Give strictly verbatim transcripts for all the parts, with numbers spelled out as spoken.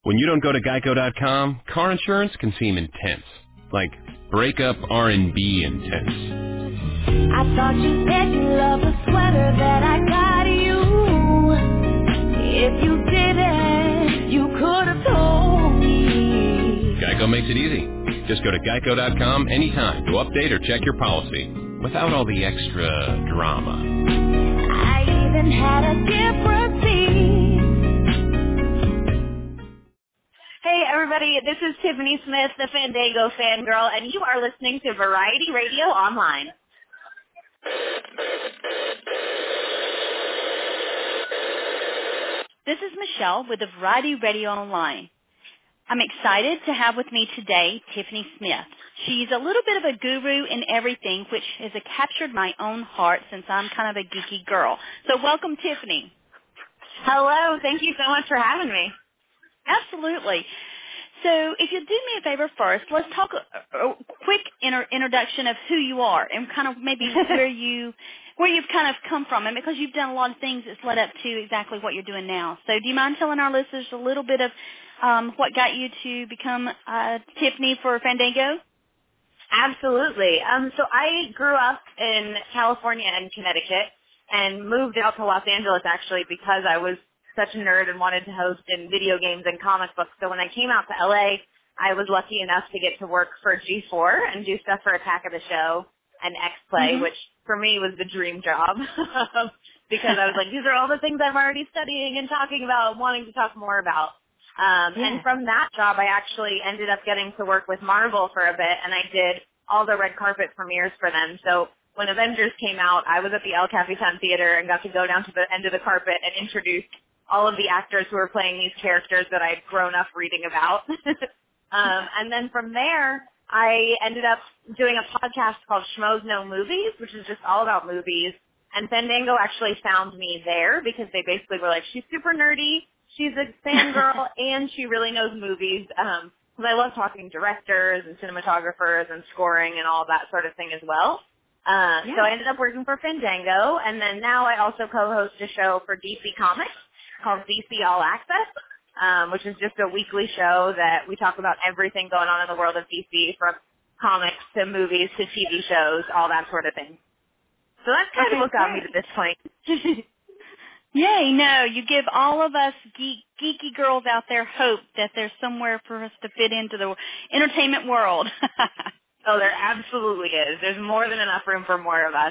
When you don't go to geico dot com, car insurance can seem intense, like breakup R and B intense. I thought you said you loved the sweater that I got you. If you didn't, you could have told me. Geico makes it easy. Just go to geico dot com anytime to update or check your policy without all the extra drama. I even had a different seat. Hey, everybody, this is Tiffany Smith, the Fandango fangirl, and you are listening to Variety Radio Online. This is Michelle with the Variety Radio Online. I'm excited to have with me today Tiffany Smith. She's a little bit of a guru in everything, which has captured my own heart since I'm kind of a geeky girl. So welcome, Tiffany. Hello. Thank you so much for having me. Absolutely. So if you'll do me a favor first, let's talk a, a quick inter- introduction of who you are and kind of maybe where, you, where you've kind of come from. And because you've done a lot of things that's led up to exactly what you're doing now. So do you mind telling our listeners a little bit of um, what got you to become uh, Tiffany for Fandango? Absolutely. Um, so I grew up in California and Connecticut and moved out to Los Angeles actually because I was such a nerd and wanted to host in video games and comic books. So when I came out to L A, I was lucky enough to get to work for G four and do stuff for Attack of the Show and X-Play, Mm-hmm. which for me was the dream job because I was like, these are all the things I'm already studying and talking about and wanting to talk more about. Um, yeah. And from that job, I actually ended up getting to work with Marvel for a bit, and I did all the red carpet premieres for them. So when Avengers came out, I was at the El Capitan Theater and got to go down to the end of the carpet and introduce all of the actors who were playing these characters that I'd grown up reading about. um, and then from there, I ended up doing a podcast called Schmoes Know Movies, which is just all about movies. And Fandango actually found me there because they basically were like, she's super nerdy, she's a fangirl, and she really knows movies. Um, because I love talking directors and cinematographers and scoring and all that sort of thing as well. Uh, Yeah. So I ended up working for Fandango, and then now I also co-host a show for D C Comics called D C All Access, um, which is just a weekly show that we talk about everything going on in the world of D C, from comics to movies to T V shows, all that sort of thing. So that's kind Okay, of what got me great. to this point. Yay, no, you give all of us geek, geeky girls out there hope that there's somewhere for us to fit into the entertainment world. Oh, there absolutely is. There's more than enough room for more of us.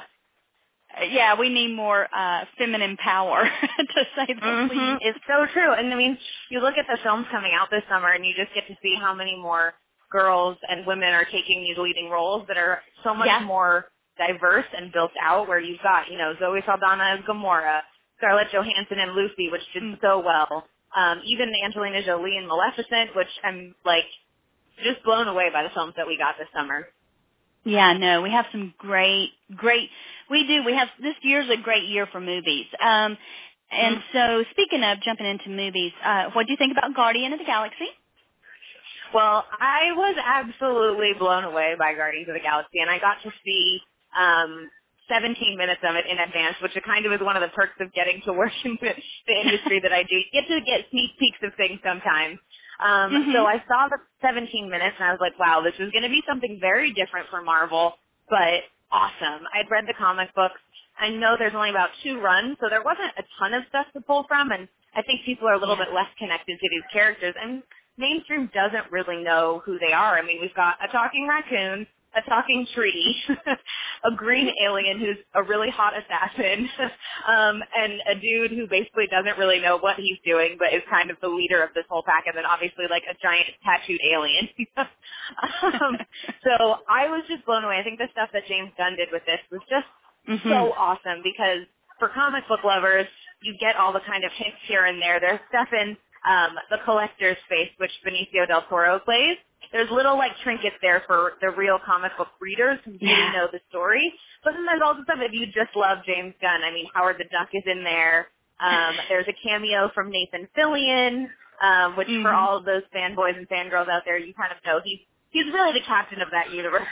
Yeah, we need more uh, feminine power, to say the Mm-hmm. least. It's so true. And I mean, you look at the films coming out this summer and you just get to see how many more girls and women are taking these leading roles that are so much Yeah. more diverse and built out, where you've got, you know, Zoe Saldana as Gamora, Scarlett Johansson and Lucy, which did Mm. so well. Um, even Angelina Jolie in Maleficent, which I'm, like, just blown away by the films that we got this summer. Yeah, no, we have some great, great, we do, we have, this year's a great year for movies. Um, and Mm. so speaking of jumping into movies, uh, what do you think about Guardian of the Galaxy? Well, I was absolutely blown away by Guardians of the Galaxy, and I got to see um, seventeen minutes of it in advance, which kind of is one of the perks of getting to work in the, the industry that I do. You get to get sneak peeks of things sometimes. Um, Mm-hmm. So I saw the seventeen minutes, and I was like, wow, this is going to be something very different for Marvel, but awesome. I'd read the comic books. I know there's only about two runs, so there wasn't a ton of stuff to pull from, and I think people are a little Yeah. bit less connected to these characters, and mainstream doesn't really know who they are. I mean, we've got a talking raccoon, a talking tree, a green alien who's a really hot assassin, um, and a dude who basically doesn't really know what he's doing, but is kind of the leader of this whole pack, and then obviously like a giant tattooed alien. um, so I was just blown away. I think the stuff that James Gunn did with this was just Mm-hmm. so awesome, because for comic book lovers, you get all the kind of hints here and there. There's stuff in um, the collector's space, which Benicio del Toro plays. There's little like trinkets there for the real comic book readers who really Yeah. know the story. But then there's also stuff if you just love James Gunn. I mean, Howard the Duck is in there. Um, there's a cameo from Nathan Fillion, um, which Mhm. for all of those fanboys and fangirls out there, you kind of know he's he's really the captain of that universe.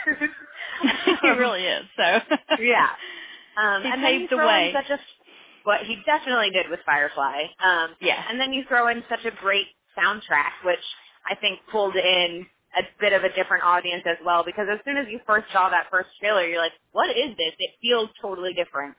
He really is. So Yeah. Um, he and then you paved the throw way. in such a, what he definitely did with Firefly. Um, Yeah. and then you throw in such a great soundtrack, which I think pulled in a bit of a different audience as well, because as soon as you first saw that first trailer, you're like, what is this? It feels totally different.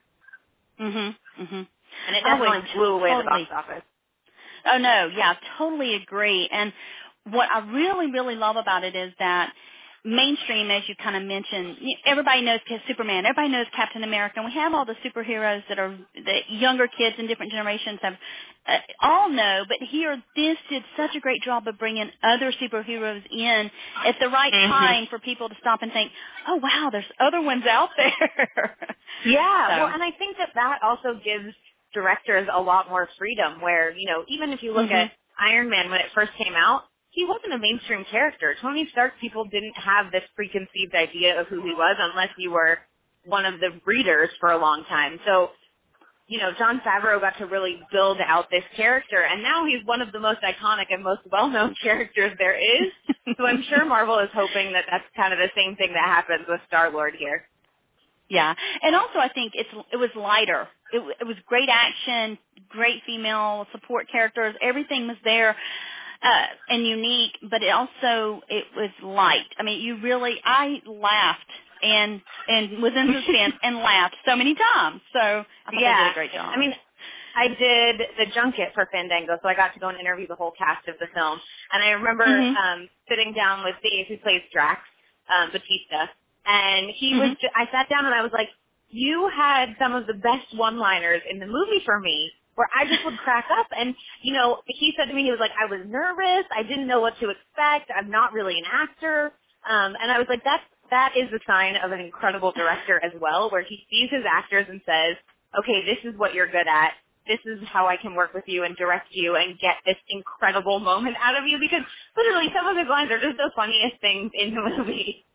Mhm. Mhm. And it definitely oh, blew away totally. the box office. Oh no, yeah, totally agree. And what I really, really love about it is that mainstream, as you kind of mentioned, everybody knows Superman, everybody knows Captain America, and we have all the superheroes that are that younger kids in different generations have uh, all know. But here, this did such a great job of bringing other superheroes in at the right mm-hmm. time for people to stop and think, oh wow, there's other ones out there. Yeah, so. well, and I think that that also gives directors a lot more freedom where, you know, even if you look mm-hmm. at Iron Man when it first came out, he wasn't a mainstream character. Tony Stark, people didn't have this preconceived idea of who he was unless you were one of the readers for a long time. So, you know, Jon Favreau got to really build out this character, and now he's one of the most iconic and most well-known characters there is. So I'm sure Marvel is hoping that that's kind of the same thing that happens with Star-Lord here. Yeah, and also I think it's it was lighter. It, it was great action, great female support characters. Everything was there uh, and unique, but it also it was light. I mean, you really I laughed and and was in suspense and laughed so many times. So I thought yeah. they did a great job. I mean, I did the junket for Fandango, so I got to go and interview the whole cast of the film. And I remember mm-hmm. um, sitting down with Dave, who plays Drax, um, Batista. And he mm-hmm. was, just, I sat down and I was like, you had some of the best one-liners in the movie for me, where I just would crack up. And, you know, he said to me, he was like, I was nervous. I didn't know what to expect. I'm not really an actor. Um, and I was like, that's, that is a sign of an incredible director as well, where he sees his actors and says, okay, this is what you're good at. This is how I can work with you and direct you and get this incredible moment out of you. Because literally some of his lines are just the funniest things in the movie.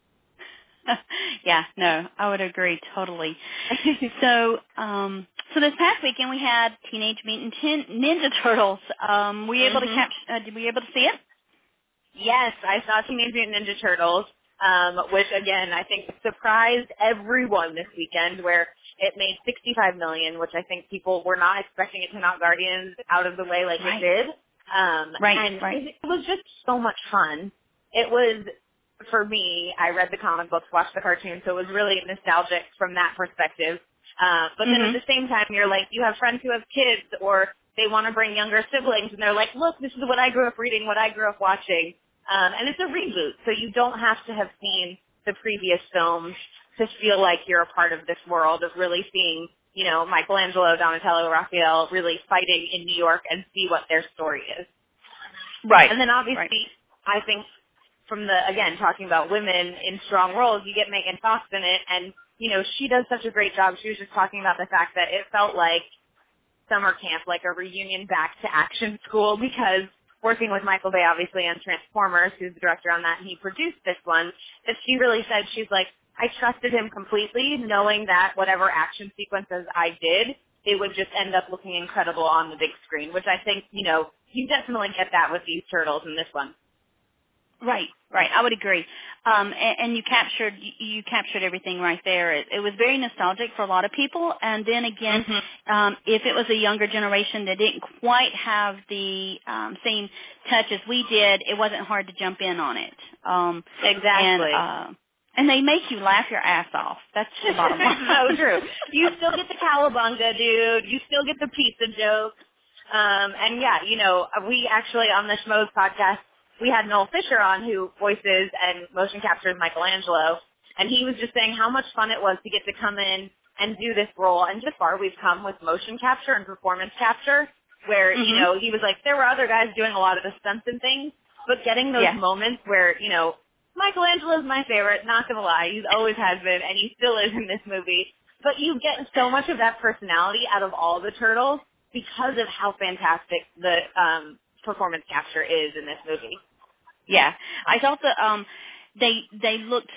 Yeah, no, I would agree totally. so, um, so this past weekend we had Teenage Mutant Ninja Turtles. Um, were you able mm-hmm. to catch? Uh, were you able to see it? Yes, I saw Teenage Mutant Ninja Turtles, um, which again I think surprised everyone this weekend, where it made sixty-five million dollars, which I think people were not expecting it to knock Guardians out of the way like right. it did. Um, right, and right. it was just so much fun. It was. For me, I read the comic books, watched the cartoon, so it was really nostalgic from that perspective. Uh, but then mm-hmm. at the same time, you're like, you have friends who have kids, or they want to bring younger siblings, and they're like, look, this is what I grew up reading, what I grew up watching. Um, and it's a reboot, so you don't have to have seen the previous films to feel like you're a part of this world of really seeing, you know, Michelangelo, Donatello, Raphael really fighting in New York and see what their story is. Right. And then obviously, right. I think from the, again, talking about women in strong roles, you get Megan Fox in it, and, you know, she does such a great job. She was just talking about the fact that it felt like summer camp, like a reunion back to action school, because working with Michael Bay, obviously, on Transformers, who's the director on that, and he produced this one, that she really said, she's like, I trusted him completely, knowing that whatever action sequences I did, it would just end up looking incredible on the big screen, which I think, you know, you definitely get that with these turtles in this one. Right, right. I would agree. Um, and, and you captured you, you captured everything right there. It, it was very nostalgic for a lot of people. And then again, mm-hmm. um, if it was a younger generation that didn't quite have the um, same touch as we did, it wasn't hard to jump in on it. Um, exactly. And, uh, and they make you laugh your ass off. That's the bottom line. So true. You still get the cowabunga, dude. You still get the pizza joke. Um, and yeah, you know, we actually on the Schmoes podcast, we had Noel Fisher on, who voices and motion captures Michelangelo, and he was just saying how much fun it was to get to come in and do this role, and just far we've come with motion capture and performance capture, where, mm-hmm. you know, he was like, there were other guys doing a lot of the stunts and things, but getting those yeah. moments where, you know, Michelangelo's my favorite, not gonna lie, he's always has been, and he still is in this movie, but you get so much of that personality out of all the turtles because of how fantastic the um, performance capture is in this movie. Yeah, I thought that um, they they looked.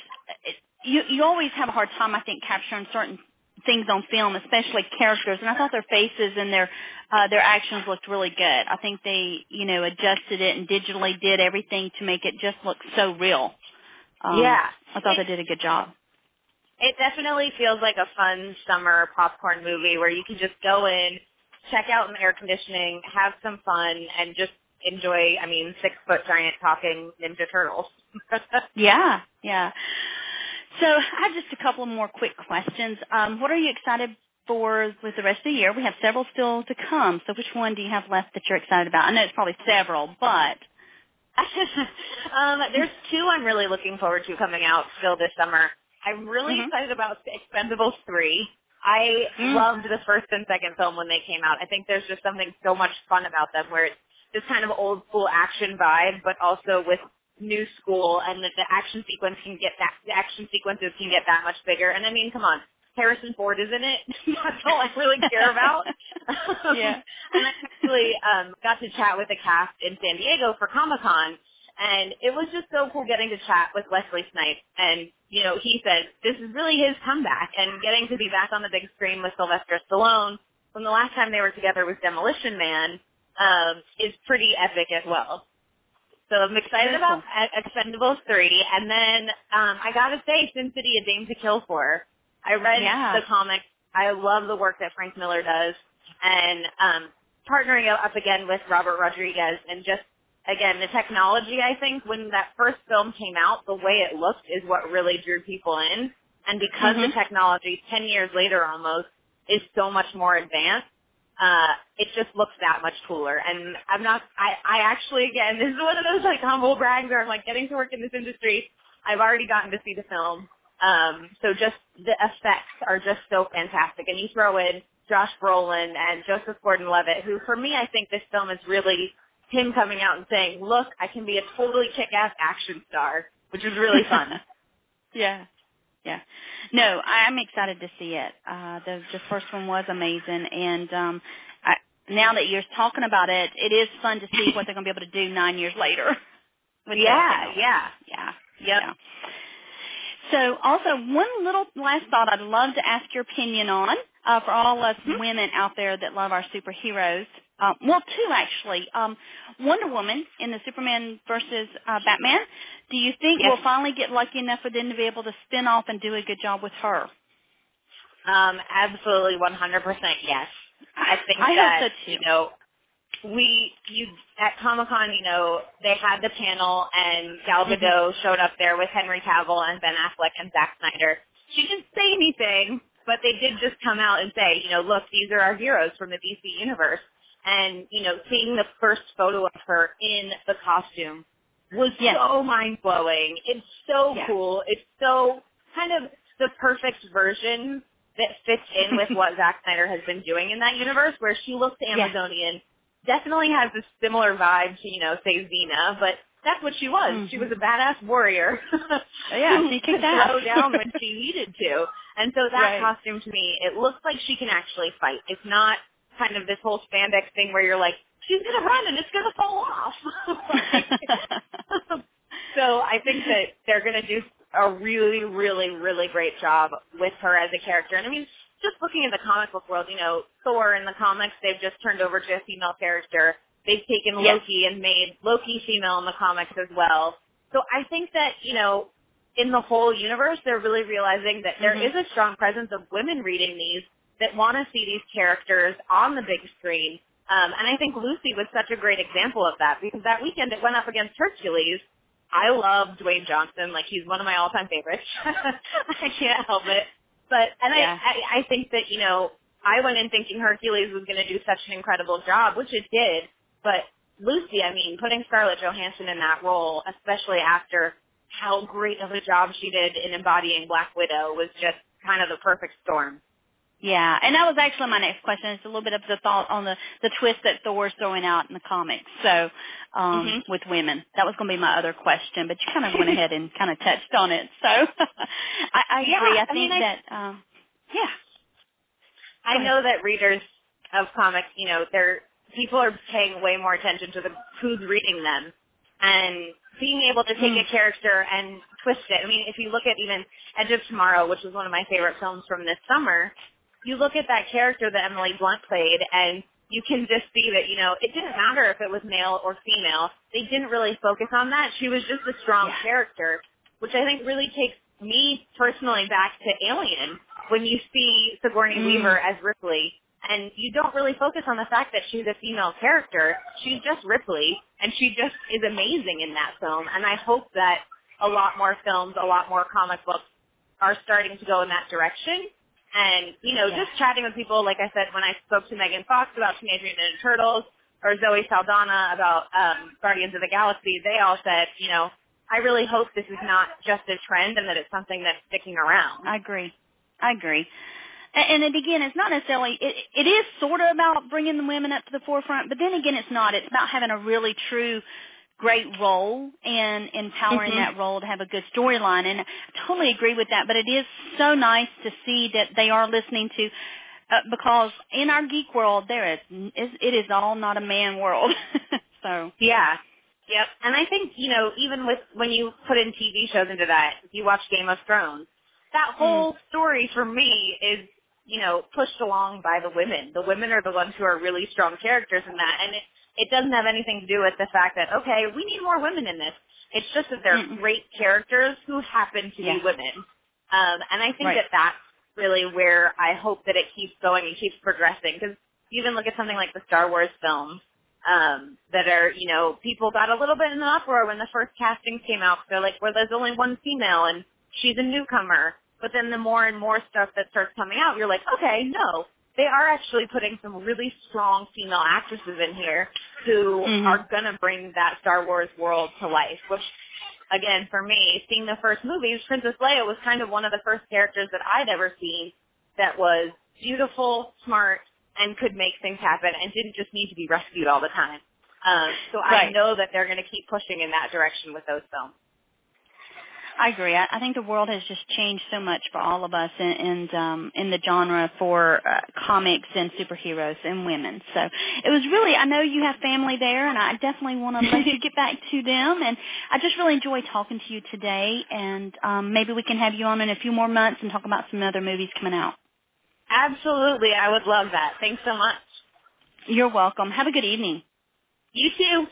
You you always have a hard time, I think, capturing certain things on film, especially characters. And I thought their faces and their uh, their actions looked really good. I think they you know adjusted it and digitally did everything to make it just look so real. Um, yeah, I thought it, they did a good job. It definitely feels like a fun summer popcorn movie where you can just go in, check out in the air conditioning, have some fun, and just enjoy, I mean, six-foot giant talking Ninja Turtles. Yeah, yeah. So I have just a couple more quick questions. Um, what are you excited for with the rest of the year? We have several still to come, so which one do you have left that you're excited about? I know it's probably several, but... um, there's two I'm really looking forward to coming out still this summer. I'm really mm-hmm. excited about Expendables three. I mm. loved the first and second film when they came out. I think there's just something so much fun about them where it's this kind of old school action vibe, but also with new school, and that the action sequence can get that the action sequences can get that much bigger. And I mean, come on, Harrison Ford is in it. That's all I really care about. Yeah. And I actually um, got to chat with the cast in San Diego for Comic-Con, and it was just so cool getting to chat with Wesley Snipes. And, you know, he said this is really his comeback, and getting to be back on the big screen with Sylvester Stallone when the last time they were together was Demolition Man um, is pretty epic as well. So I'm excited about Expendables three. And then um, I got to say, Sin City, A Dame to Kill For. I read yeah. the comics. I love the work that Frank Miller does. And um, partnering up again with Robert Rodriguez and just, again, the technology, I think, when that first film came out, the way it looked is what really drew people in. And because mm-hmm. the technology, ten years later almost, is so much more advanced, Uh, it just looks that much cooler. And I'm not, I, I actually, again, this is one of those, like, humble brags where I'm, like, getting to work in this industry. I've already gotten to see the film. Um, so just the effects are just so fantastic. And you throw in Josh Brolin and Joseph Gordon-Levitt, who, for me, I think this film is really him coming out and saying, look, I can be a totally kick-ass action star, which is really fun. Yeah. Yeah. No, I'm excited to see it. Uh, the, the first one was amazing. And um, I, now that you're talking about it, it is fun to see what they're going to be able to do nine years later. With yeah, yeah. Yeah. Yep. Yeah. So also, one little last thought I'd love to ask your opinion on uh, for all us mm-hmm. women out there that love our superheroes. Um, well, two actually. Um, Wonder Woman in the Superman versus uh, Batman. Do you think yes. we'll finally get lucky enough for them to be able to spin off and do a good job with her? Um, absolutely, one hundred percent yes. I think I that, hope so too. you know, we, you, at Comic-Con, you know, they had the panel and Gal Gadot mm-hmm. showed up there with Henry Cavill and Ben Affleck and Zack Snyder. She didn't say anything, but they did just come out and say, you know, look, these are our heroes from the D C universe. And, you know, seeing the first photo of her in the costume was yes. so mind-blowing. It's so yeah. cool. It's so kind of the perfect version that fits in with what Zack Snyder has been doing in that universe, where she looks Amazonian, yes. definitely has a similar vibe to, you know, say, Xena, but that's what she was. Mm-hmm. She was a badass warrior. Yeah, she kicked ass. Throw down when she needed to. And so that right. costume, to me, it looks like she can actually fight. It's not kind of this whole spandex thing where you're like, she's going to run and it's going to fall off. So I think that they're going to do a really, really, really great job with her as a character. And I mean, just looking at the comic book world, you know, Thor in the comics, they've just turned over to a female character. They've taken yes. Loki and made Loki female in the comics as well. So I think that, you know, in the whole universe, they're really realizing that there mm-hmm. is a strong presence of women reading these that want to see these characters on the big screen. Um, and I think Lucy was such a great example of that, because that weekend it went up against Hercules. I love Dwayne Johnson. Like, he's one of my all-time favorites. I can't help it. But, and yeah. I, I, I think that, you know, I went in thinking Hercules was going to do such an incredible job, which it did. But Lucy, I mean, putting Scarlett Johansson in that role, especially after how great of a job she did in embodying Black Widow, was just kind of the perfect storm. Yeah, and that was actually my next question. It's a little bit of the thought on the, the twist that Thor's throwing out in the comics. So, um, mm-hmm. with women, that was going to be my other question, but you kind of went ahead and kind of touched on it. So, I, I yeah, agree. I, I think mean, that, I, um, yeah. I know that readers of comics, you know, they're people are paying way more attention to the who's reading them, and being able to take mm. a character and twist it. I mean, if you look at even Edge of Tomorrow, which was one of my favorite films from this summer. You look at that character that Emily Blunt played, and you can just see that, you know, it didn't matter if it was male or female. They didn't really focus on that. She was just a strong yeah. character, which I think really takes me personally back to Alien, when you see Sigourney mm. Weaver as Ripley, And you don't really focus on the fact that she's a female character. She's just Ripley, and she just is amazing in that film. And I hope that a lot more films, a lot more comic books are starting to go in that direction. And, you know, yeah. just chatting with people, like I said, when I spoke to Megan Fox about Teenage Mutant Ninja Turtles or Zoe Saldana about um, Guardians of the Galaxy, they all said, you know, I really hope this is not just a trend and that it's something that's sticking around. I agree. I agree. And, and again, it's not necessarily, it, it is sort of about bringing the women up to the forefront, but then again, it's not. It's about having a really true great role and empowering mm-hmm. that role to have a good storyline. And I totally agree with that, but it is so nice to see that they are listening to, uh, because in our geek world, there is, it is all not a man world. So yeah. Yep. And I think, you know, even with when you put in T V shows into that, if you watch Game of Thrones, that whole mm. story for me is, you know, pushed along by the women. The women are the ones who are really strong characters in that. And it, it doesn't have anything to do with the fact that, okay, we need more women in this. It's just that they're mm. great characters who happen to yeah. be women. Um, and I think right. that that's really where I hope that it keeps going and keeps progressing. Because you even look at something like the Star Wars films. Um, that are, you know, people got a little bit in an uproar when the first castings came out. They're like, well, there's only one female and she's a newcomer. But then the more and more stuff that starts coming out, you're like, okay, no, they are actually putting some really strong female actresses in here who mm-hmm. are going to bring that Star Wars world to life, which, again, for me, seeing the first movies, Princess Leia was kind of one of the first characters that I'd ever seen that was beautiful, smart, and could make things happen and didn't just need to be rescued all the time. Um, so right. I know that they're going to keep pushing in that direction with those films. I agree. I, I think the world has just changed so much for all of us in, in, um, in the genre for uh, comics and superheroes and women. So it was really, I know you have family there, and I definitely want to let you get back to them. And I just really enjoyed talking to you today, and um, maybe we can have you on in a few more months and talk about some other movies coming out. Absolutely. I would love that. Thanks so much. You're welcome. Have a good evening. You too.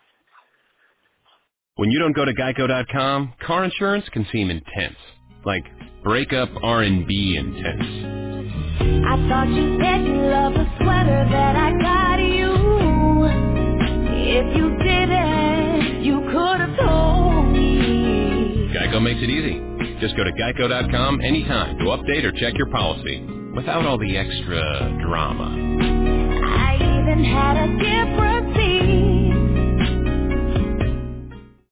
When you don't go to geico dot com, car insurance can seem intense. Like breakup R and B intense. I thought you said you loved the sweater that I got you. If you didn't, you could have told me. Geico makes it easy. Just go to geico dot com anytime to update or check your policy without all the extra drama. I even had a different